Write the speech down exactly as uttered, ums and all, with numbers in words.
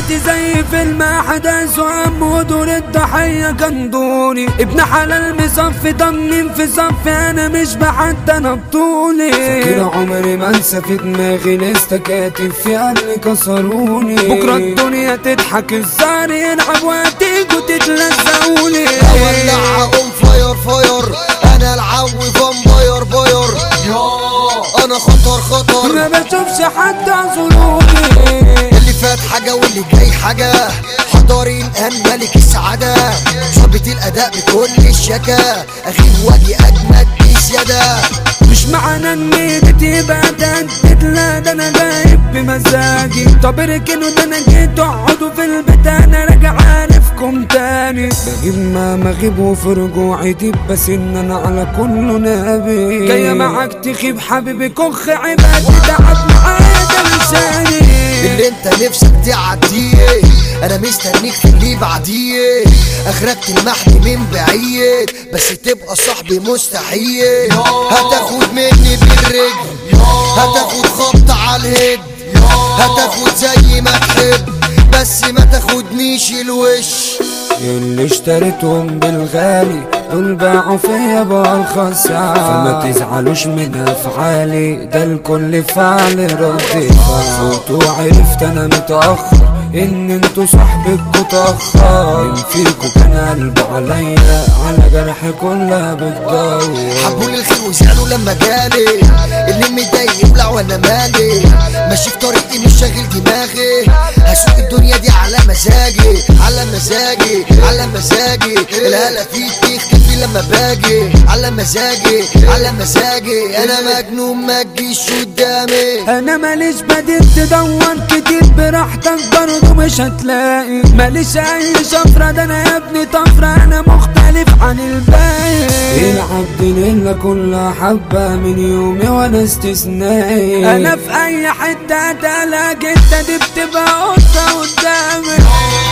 حياتي زي فيلم احداث وهم ودور الضحية كان دوري. ابن حلال مصفي ضمن في صفي انا مش بحد انا بطولي. فاكر عمري ما انسى في دماغي لسه كاتب في قلبي كسروني. بكرة الدنيا تضحك الزهر يلعب وهتيجوا تتلزقوني. اولع اقوم فاير فاير انا العوي فامباير باير انا خطر خطر ما بشوفش حد اعذروني. اللي فات حاجة واللي جاي حاجة حضاري الان ملك السعادة. ظابط الاداء بكل الشكا اغيب واجي اجمد بزيادة. مش معنى ان ايدي تبقى تهدد لا ده انا جايب بمزاجي. طب اركنوا ده انا جيت اقعدوا في البيت انا راجع عارفكم تاني. بجيب ما مغيب وفي رجوعي ديب بس ان انا على كله نبي. جاية معاك تخيب حبيبي كخ عبادي تعب معايا ده لساني. اللي انت نفسك تعديه انا مستنيك في اللي بعديه. اخرك تلمحني من بعيد بس تبقى صاحبي مستحيل. هتاخد مني بالرجل هتاخد خبط على الهد هتاخد زي ما تحب بس ما تاخدنيش الوش. اللي اشتريتهم بالغالي دول باعوا فيا بأرخص سعر. فما تزعلوش من افعالي ده الكل فعل ردي. فوت وعرفت انا متأخر ان انتوا صاحبكوا تأخر. من فيكوا كان قلبه عليا على جرحي كلها بتدور. حبولي الخير وزعلوا لما جالي اللي متضايق يبلع وانا مالي. ماشي في طريقي مش شاغل دماغي هسوق الدنيا دي على مزاجي على مزاجي على مزاجي. الهلا فيك تختفي لما باجي على مزاجي على مزاجي. انا مجنون ما تجيش قدامي. انا ماليش بديل تدور كتير براحتك برضه مش هتلاقي. ماليش اي شفرة ده انا يا ابني طفرة انا مختلف عن الباقي. العبد لله كلها حبة من يومي وانا استثنائي. انا في اي حتة هتلاقي انت دي بتبقى قطة قدامي.